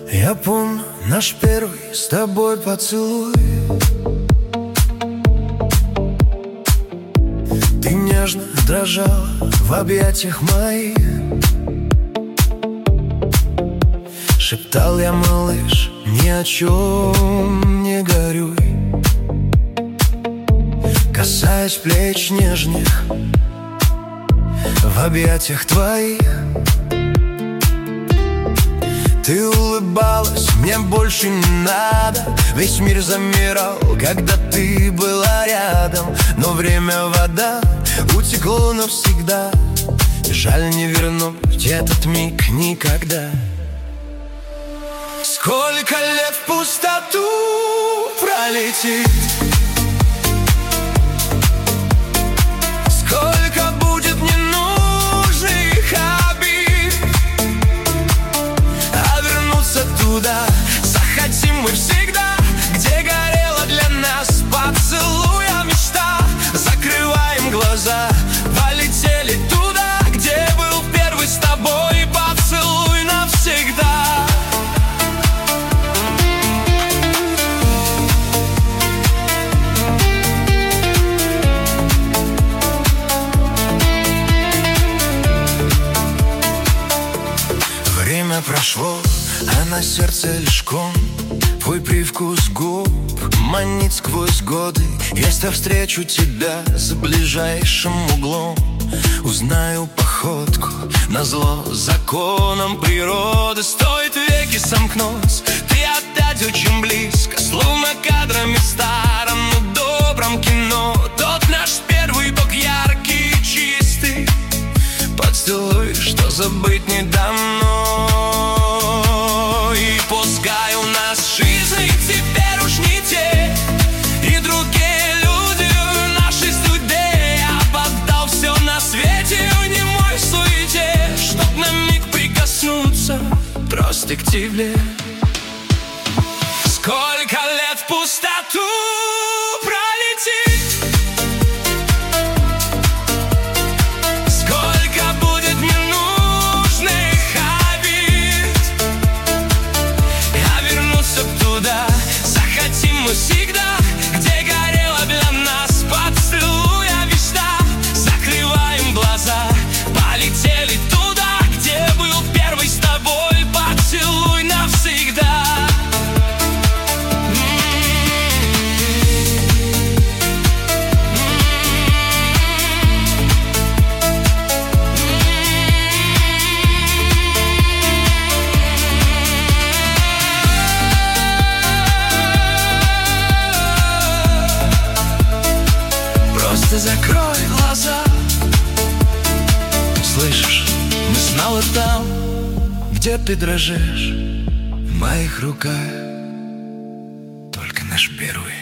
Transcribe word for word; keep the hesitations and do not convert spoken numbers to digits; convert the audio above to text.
Я помню наш первый с тобой поцелуй. Ты нежно дрожала в объятиях моих. Шептал я: малыш, ни о чем не горюй. Касаясь плеч нежных в объятиях твоих. Ты улыбалась: мне больше не надо. Весь мир замирал, когда ты была рядом. Но время вода, утекло навсегда. Жаль, не вернуть этот миг никогда. Сколько лет в пустоту пролетит, сколько будет ненужных обид, а вернуться туда захотим мы всегда, где горела для нас поцелуя мечта. Закрываем глаза, полетели туда, где был первый с тобой поцелуй навсегда. Время прошло, а на сердце лишь ком. Твой привкус губ манит сквозь годы. Если встречу тебя за ближайшим углом, узнаю походку назло законам природы. Стоит веки сомкнуть, ты опять очень близко, словно кадрами в старом, но добром кино. Тот наш первый бог яркий и чистый поцелуй, что забыть не дано. И пускай у нас жизни теперь уж не те, и другие люди в нашей судьбе. Я поддал все на свете немой суете, чтоб на миг прикоснуться просто к тебе. Сколько лет в пустоту пролетит, захотим мы всегда, где горела для нас поцелуя мечта. Закрываем глаза, полетели туда, где был первый с тобой поцелуй навсегда. Просто закрой глаза. Слышишь, мы снова там, где ты дрожишь в моих руках. Только наш первый